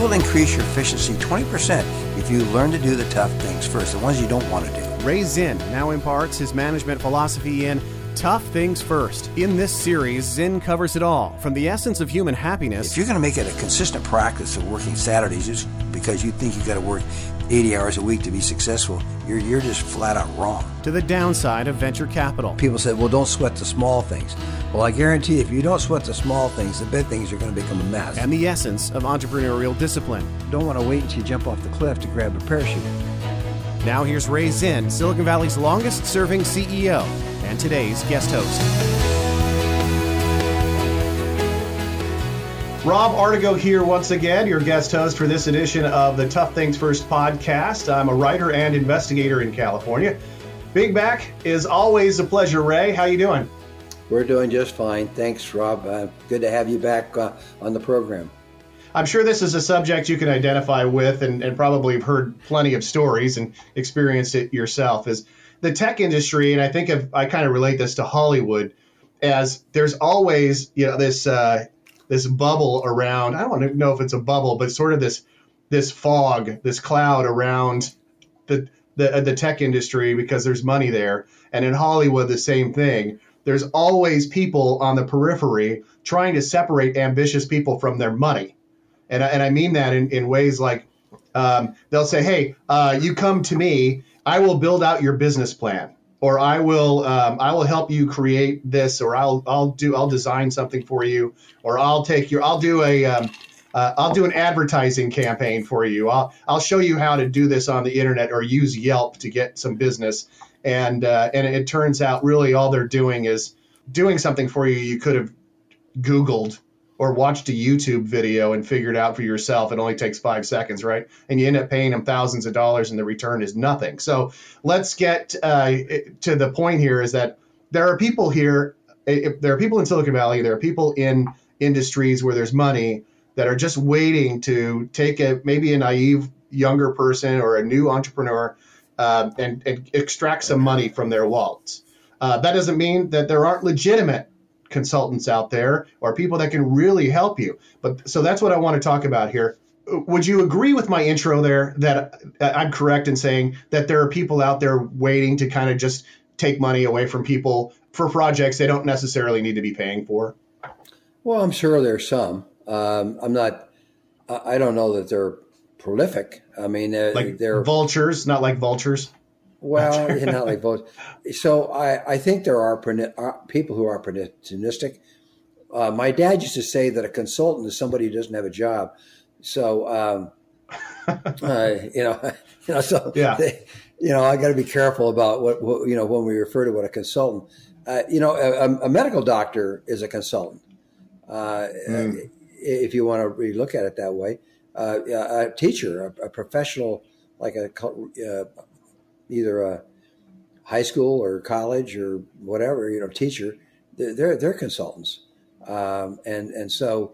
will increase your efficiency 20% if you learn to do the tough things first, the ones you don't want to do. Ray Zinn now imparts his management philosophy in Tough Things First. In this series, Zinn covers it all, from the essence of human happiness. If you're going to make it a consistent practice of working Saturdays just because you think you've got to work 80 hours a week to be successful, you're just flat out wrong. To the downside of venture capital. People said, well, don't sweat the small things. Well, I guarantee you, if you don't sweat the small things, the big things are going to become a mess. And the essence of entrepreneurial discipline. Don't want to wait until you jump off the cliff to grab a parachute. Now here's Ray Zinn, Silicon Valley's longest-serving CEO, and today's guest host. Rob Artigo here once again, your guest host for this edition of the Tough Things First podcast. I'm a writer and investigator in California. Being back is always a pleasure, Ray. How you doing? We're doing just fine. Thanks, Rob. Good to have you back on the program. I'm sure this is a subject you can identify with and probably have heard plenty of stories and experienced it yourself, is the tech industry. And I think I kind of relate this to Hollywood, as there's always, this bubble around. I don't know if it's a bubble, but sort of this fog, this cloud around the tech industry, because there's money there. And in Hollywood, the same thing. There's always people on the periphery trying to separate ambitious people from their money. And I mean that in ways like they'll say, hey, you come to me, I will build out your business plan, or I will help you create this, or I'll design something for you, or I'll do an advertising campaign for you. I'll show you how to do this on the internet, or use Yelp to get some business. And it turns out really all they're doing is doing something for you you could have Googled or watched a YouTube video and figured out for yourself. It only takes 5 seconds, right? And you end up paying them thousands of dollars and the return is nothing. So let's get to the point here, is that there are people here, there are people in Silicon Valley, there are people in industries where there's money that are just waiting to take maybe a naive younger person or a new entrepreneur and extract some money from their wallets. That doesn't mean that there aren't legitimate consultants out there or people that can really help you. But so that's what I want to talk about here. Would you agree with my intro there, that I'm correct in saying that there are people out there waiting to kind of just take money away from people for projects they don't necessarily need to be paying for? Well, I'm sure there's some. I don't know that they're prolific. I mean, they're vultures, not like vultures. Well, not like vultures. So I think there are people who are opportunistic. My dad used to say that a consultant is somebody who doesn't have a job. So, so yeah. I got to be careful about what when we refer to what a consultant. A medical doctor is a consultant. If you want to really look at it that way, a teacher, a professional, like either a high school or college or whatever, teacher, they're consultants. So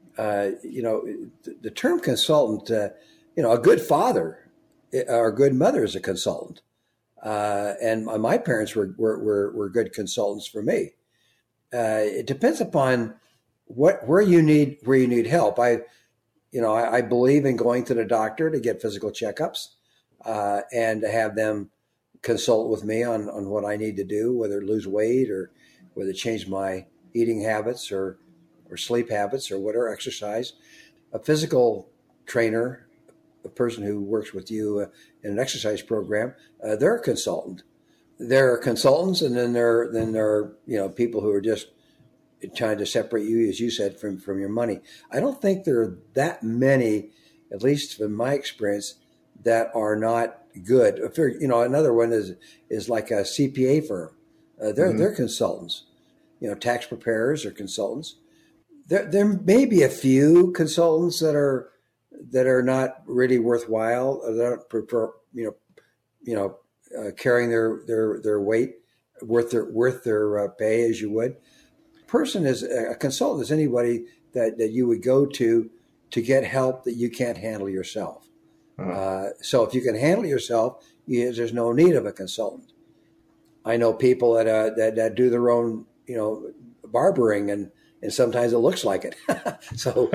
the term consultant, a good father or a good mother is a consultant. And my parents were good consultants for me. It depends upon where you need help. I believe in going to the doctor to get physical checkups, and to have them consult with me on what I need to do, whether lose weight or whether change my eating habits or sleep habits or whatever, exercise. A physical trainer, a person who works with you in an exercise program, they're a consultant. There are consultants, and then there are people who are just trying to separate you, as you said, from your money. I don't think there are that many, at least from my experience, that are not good. Another one is like a CPA firm. They're consultants. Tax preparers are consultants. There may be a few consultants that are not really worthwhile. That don't prefer carrying their weight worth their pay, as you would. A consultant is anybody that you would go to get help that you can't handle yourself. So if you can handle yourself, there's no need of a consultant. I know people that do their own, barbering, and and sometimes it looks like it. So,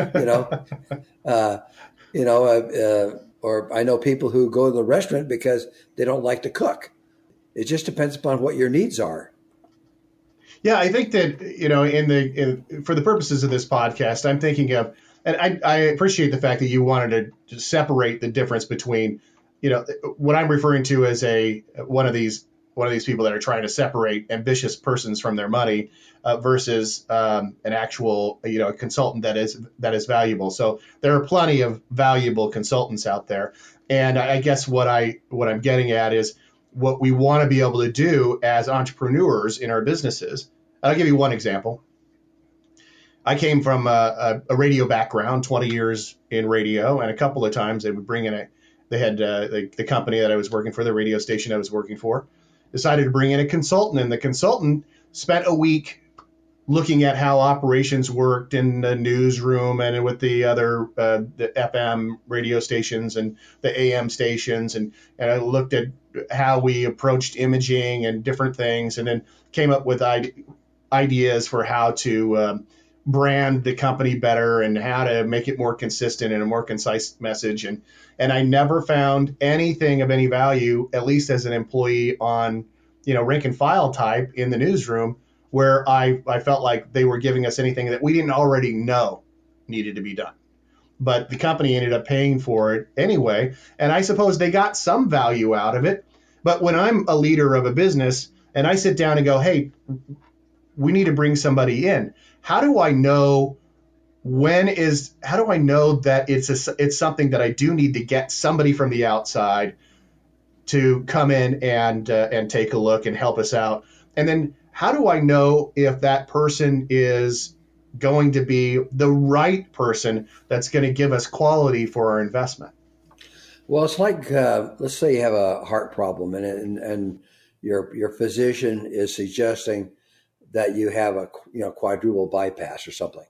or I know people who go to the restaurant because they don't like to cook. It just depends upon what your needs are. Yeah, I think that, for the purposes of this podcast, I'm thinking of, and I appreciate the fact that you wanted to separate the difference between, what I'm referring to as one of these people that are trying to separate ambitious persons from their money versus an actual, a consultant that is valuable. So there are plenty of valuable consultants out there. And I guess what I'm getting at is what we want to be able to do as entrepreneurs in our businesses. I'll give you one example. I came from a radio background, 20 years in radio, and a couple of times they would bring in the company that I was working for, the radio station I was working for, decided to bring in a consultant, and the consultant spent a week looking at how operations worked in the newsroom and with the other the FM radio stations and the AM stations, and I looked at how we approached imaging and different things, and then came up with ideas for how to brand the company better and how to make it more consistent and a more concise message. And I never found anything of any value, at least as an employee on, rank and file type in the newsroom, where I felt like they were giving us anything that we didn't already know needed to be done. But the company ended up paying for it anyway. And I suppose they got some value out of it. But when I'm a leader of a business and I sit down and go, hey, we need to bring somebody in, how do I know that it's something that I do need to get somebody from the outside to come in and take a look and help us out? And then how do I know if that person is going to be the right person that's going to give us quality for our investment? Well, it's like, let's say you have a heart problem and your physician is suggesting that you have a quadruple bypass or something.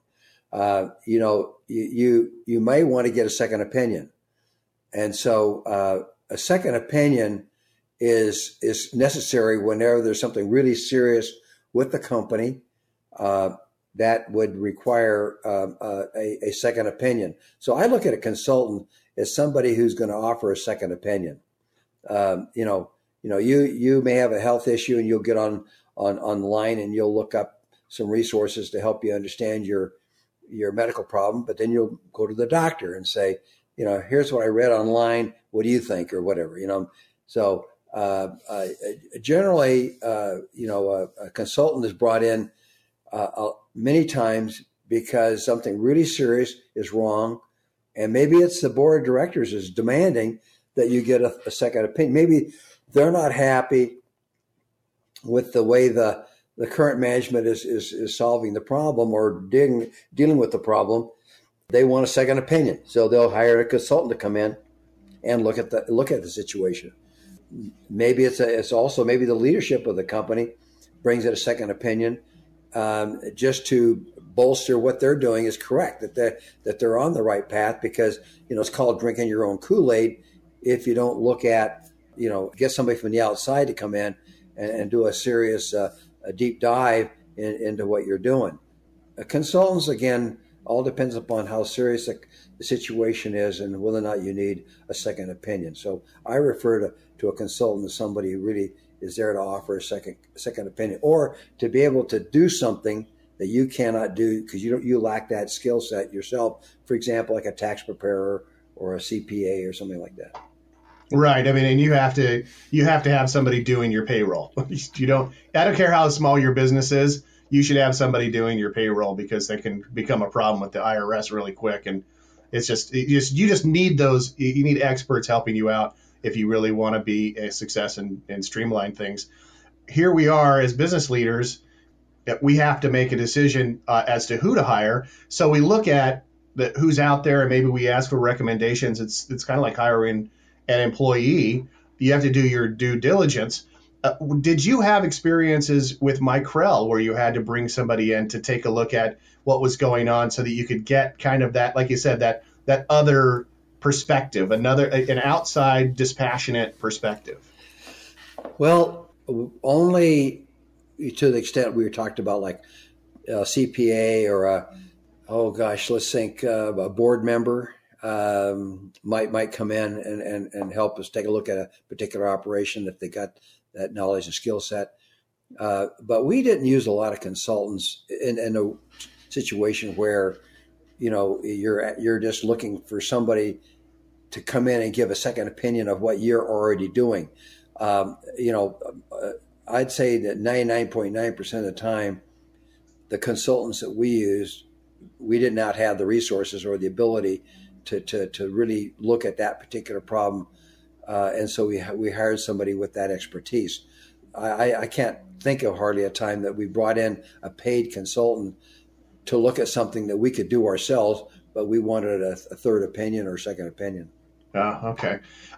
You may want to get a second opinion. And so a second opinion is necessary whenever there's something really serious with the company that would require a second opinion. So I look at a consultant as somebody who's going to offer a second opinion. You may have a health issue and you'll get online and you'll look up some resources to help you understand your medical problem, but then you'll go to the doctor and say, here's what I read online. What do you think, or whatever, So generally, a consultant is brought in many times because something really serious is wrong, and maybe it's the board of directors is demanding that you get a second opinion. Maybe they're not happy with the way the current management is solving the problem or dealing with the problem. They want a second opinion, so they'll hire a consultant to come in and look at the situation. Maybe it's also maybe the leadership of the company brings in a second opinion just to bolster what they're doing is correct, that they're on the right path, because it's called drinking your own Kool-Aid if you don't look at get somebody from the outside to come in and do a serious a deep dive into what you're doing. Consultants, again, all depends upon how serious the situation is and whether or not you need a second opinion. So I refer to a consultant as somebody who really is there to offer a second opinion, or to be able to do something that you cannot do because you lack that skill set yourself. For example, like a tax preparer or a CPA or something like that. Right. I mean, and you have to have somebody doing your payroll. I don't care how small your business is. You should have somebody doing your payroll, because they can become a problem with the IRS really quick. And it's you just need those. You need experts helping you out if you really want to be a success and streamline things. Here we are as business leaders. We have to make a decision as to who to hire. So we look at who's out there, and maybe we ask for recommendations. It's kind of like hiring an employee. You have to do your due diligence. Did you have experiences with Micrel where you had to bring somebody in to take a look at what was going on so that you could get kind of that, like you said, that other perspective, an outside dispassionate perspective? Well, only to the extent we talked about, like CPA or let's think a board member might come in and help us take a look at a particular operation if they got that knowledge and skill set. But we didn't use a lot of consultants in a situation where, you're just looking for somebody to come in and give a second opinion of what you're already doing. I'd say that 99.9% of the time, the consultants that we used, we did not have the resources or the ability to really look at that particular problem. And so we hired somebody with that expertise. I can't think of hardly a time that we brought in a paid consultant to look at something that we could do ourselves, but we wanted a third opinion or second opinion. Okay.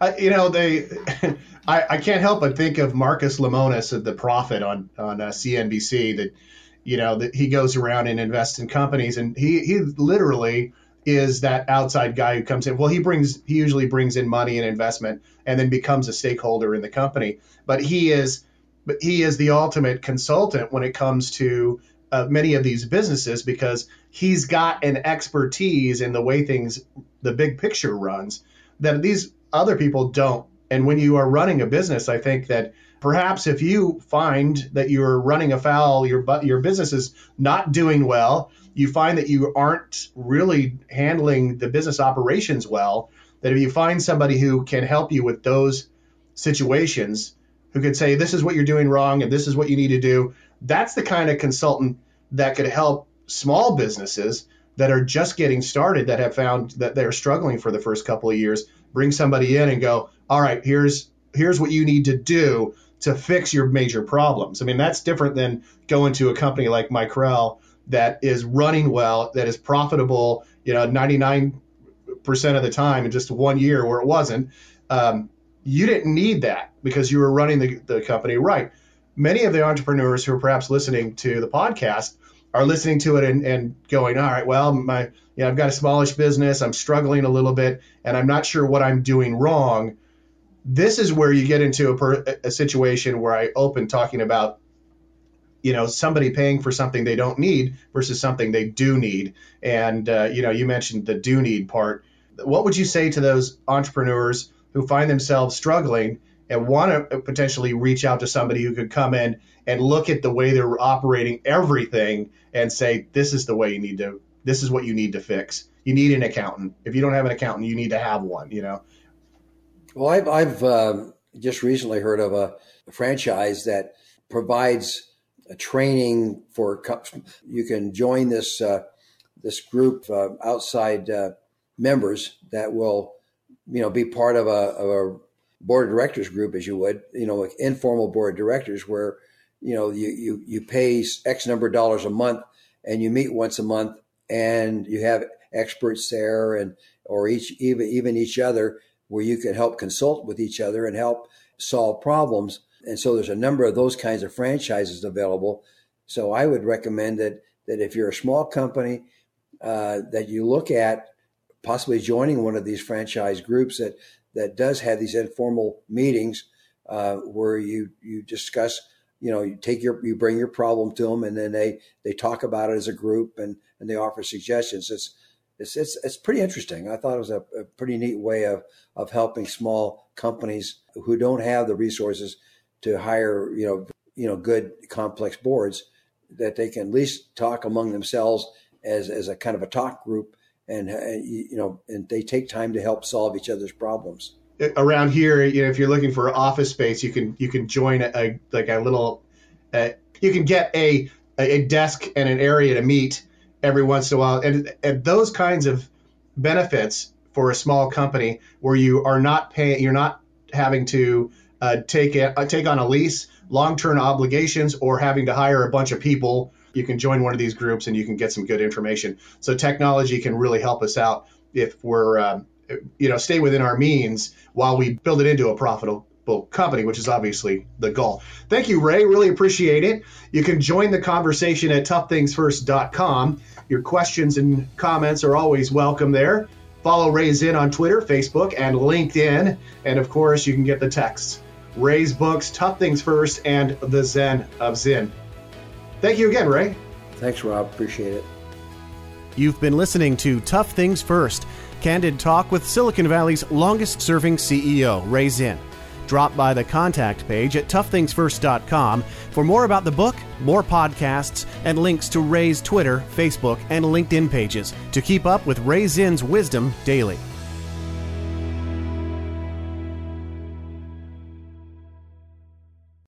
I can't help but think of Marcus Lemonis of The Profit on CNBC that he goes around and invests in companies, and he literally is that outside guy who comes in. Well, he usually brings in money and investment and then becomes a stakeholder in the company. But he is the ultimate consultant when it comes to many of these businesses, because he's got an expertise in the way the big picture runs that these other people don't. And when you are running a business, I think that perhaps if you find that you're running afoul, your business is not doing well, you find that you aren't really handling the business operations well, that if you find somebody who can help you with those situations, who could say, this is what you're doing wrong and this is what you need to do, that's the kind of consultant that could help small businesses that are just getting started, that have found that they're struggling for the first couple of years, bring somebody in and go, all right, here's what you need to do to fix your major problems. I mean, that's different than going to a company like Micrel that is running well, that is profitable, 99% of the time in just 1 year where it wasn't. You didn't need that because you were running the company right. Many of the entrepreneurs who are perhaps listening to the podcast are listening to it and going, all right, well, I've got a smallish business, I'm struggling a little bit, and I'm not sure what I'm doing wrong. This is where you get into a situation where I open talking about, somebody paying for something they don't need versus something they do need. And, you mentioned the do need part. What would you say to those entrepreneurs who find themselves struggling and want to potentially reach out to somebody who could come in and look at the way they're operating everything and say, this is what you need to fix. You need an accountant. If you don't have an accountant, you need to have one, Well, I've just recently heard of a franchise that provides a training for, you can join this group of outside members that will, be part of a board of directors group, as you would, informal board of directors where, you pay X number of dollars a month and you meet once a month and you have experts there or even each other, where you can help consult with each other and help solve problems. And so there's a number of those kinds of franchises available. So I would recommend that if you're a small company, that you look at possibly joining one of these franchise groups that does have these informal meetings where you discuss, you bring your problem to them, and then they talk about it as a group and they offer suggestions. It's pretty interesting. I thought it was a pretty neat way of helping small companies who don't have the resources to hire, good complex boards, that they can at least talk among themselves as a kind of a talk group, and they take time to help solve each other's problems. Around here, if you're looking for office space, you can join a little, you can get a desk and an area to meet every once in a while, and those kinds of benefits for a small company where you are not paying, you're not having to take on a lease, long-term obligations, or having to hire a bunch of people. You can join one of these groups and you can get some good information. So technology can really help us out if we're stay within our means while we build it into a profitable company, which is obviously the goal. Thank you, Ray. Really appreciate it. You can join the conversation at toughthingsfirst.com. Your questions and comments are always welcome there. Follow Ray Zinn on Twitter, Facebook, and LinkedIn. And of course, you can get the texts. Ray's books, Tough Things First and The Zen of Zinn. Thank you again, Ray. Thanks, Rob. Appreciate it. You've been listening to Tough Things First, candid talk with Silicon Valley's longest-serving CEO, Ray Zinn. Drop by the contact page at toughthingsfirst.com for more about the book, more podcasts, and links to Ray's Twitter, Facebook, and LinkedIn pages to keep up with Ray Zinn's wisdom daily.